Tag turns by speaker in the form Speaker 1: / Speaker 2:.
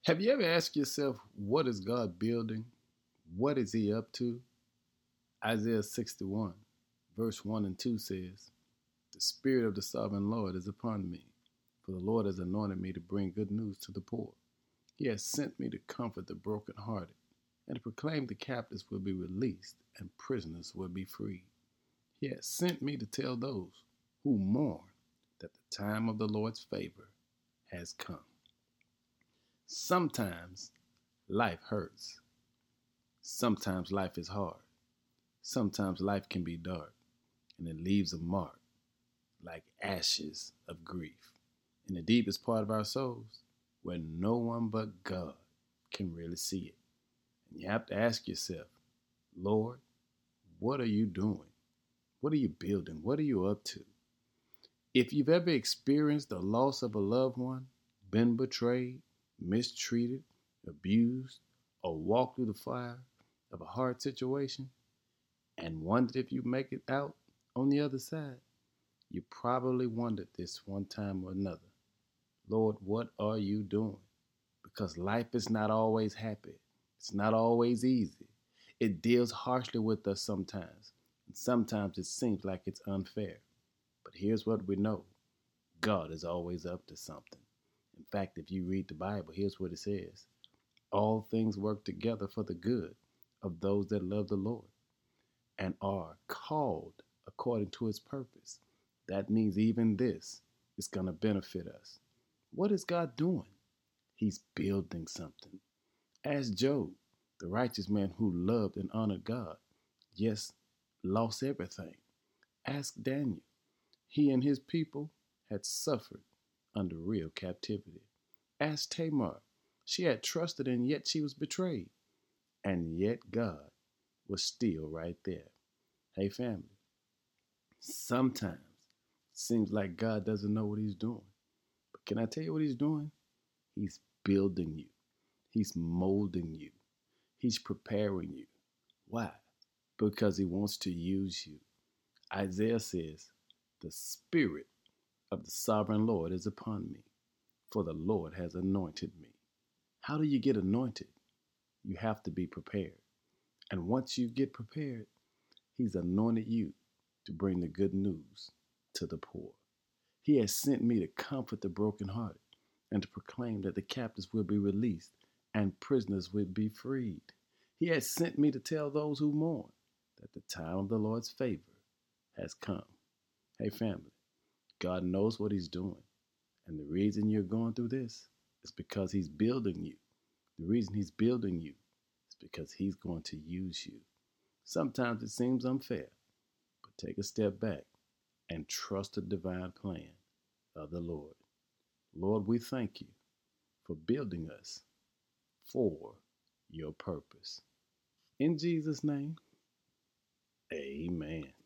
Speaker 1: Have you ever asked yourself, what is God building? What is He up to? Isaiah 61, verse 1 and 2 says, "The Spirit of the Sovereign Lord is upon me, for the Lord has anointed me to bring good news to the poor. He has sent me to comfort the brokenhearted, and to proclaim the captives will be released, and prisoners will be freed. He has sent me to tell those who mourn that the time of the Lord's favor has come." Sometimes life hurts. Sometimes life is hard. Sometimes life can be dark, and it leaves a mark like ashes of grief in the deepest part of our souls where no one but God can really see it. And you have to ask yourself, Lord, what are you doing? What are you building? What are you up to? If you've ever experienced the loss of a loved one, been betrayed, mistreated, abused, or walked through the fire of a hard situation and wondered if you make it out on the other side, you probably wondered this one time or another, Lord, what are you doing? Because life is not always happy. It's not always easy. It deals harshly with us sometimes, and sometimes it seems like it's unfair. But here's what we know: God is always up to something. In fact, if you read the Bible, here's what it says: all things work together for the good of those that love the Lord and are called according to His purpose. That means even this is going to benefit us. What is God doing? He's building something. Ask Job, the righteous man who loved and honored God, yes, lost everything. Ask Daniel. He and his people had suffered under real captivity. Ask Tamar. She had trusted and yet she was betrayed. And yet God was still right there. Hey, family, sometimes it seems like God doesn't know what He's doing. But can I tell you what He's doing? He's building you, He's molding you, He's preparing you. Why? Because He wants to use you. Isaiah says, "The Spirit of the Sovereign Lord is upon me, for the Lord has anointed me." How do you get anointed? You have to be prepared. And once you get prepared, He's anointed you to bring the good news to the poor. He has sent me to comfort the brokenhearted and to proclaim that the captives will be released and prisoners will be freed. He has sent me to tell those who mourn that the time of the Lord's favor has come. Hey, family, God knows what He's doing. And the reason you're going through this is because He's building you. The reason He's building you is because He's going to use you. Sometimes it seems unfair, but take a step back and trust the divine plan of the Lord. Lord, we thank you for building us for your purpose. In Jesus' name, amen.